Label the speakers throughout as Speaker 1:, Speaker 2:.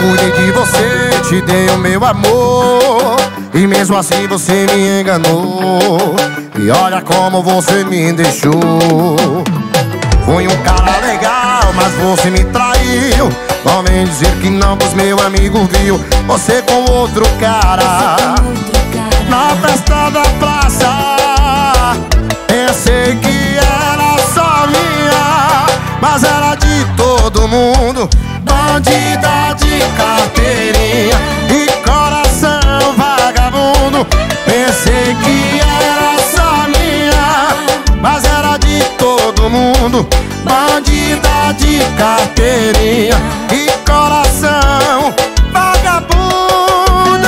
Speaker 1: cuidei de você, te dei o meu amor, e mesmo assim você me enganou. E olha como você me deixou. Fui um cara legal, mas você me traiu. Não vem dizer que não, pois meu amigo viu você com outro cara. Na festa da praça, pensei que era só minha, mas era de todo mundo. Bandida de carteirinha e coração vagabundo. Pensei que era só minha, mas era de todo mundo. Bandida de carteirinha e coração vagabundo.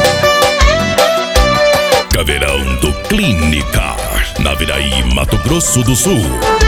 Speaker 2: Caveirão do Clínica, na Viraí, Mato Grosso do Sul.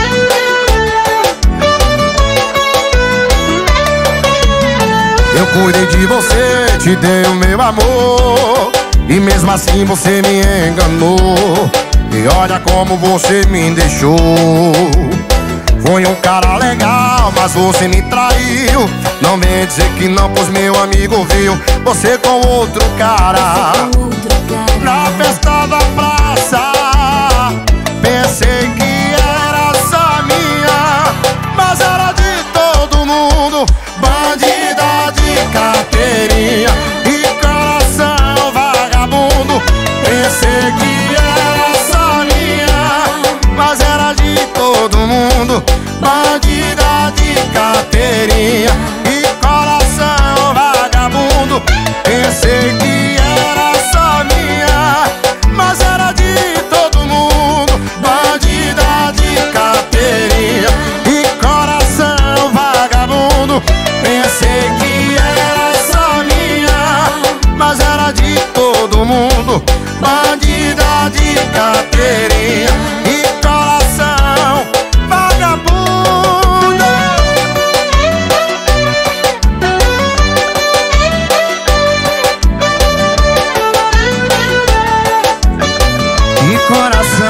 Speaker 1: Eu cuidei de você, te dei o meu amor, e mesmo assim você me enganou. E olha como você me deixou. Fui um cara legal, mas você me traiu. Não vem dizer que não, pois meu amigo viu você com outro cara. Na festa da praça, pensei que era só minha, mas era de todo mundo. Bandida de carteirinha e coração vagabundo. Pensei que era só minha, mas era de todo mundo. Bandida de carteirinha e coração vagabundo. Pensei que era só minha, mas era de todo mundo. Bandida de carteirinha e coração vagabundo. Pensei que era só minha, mas era de todo mundo. Bandida de carteirinha e coração vagabundo. E coração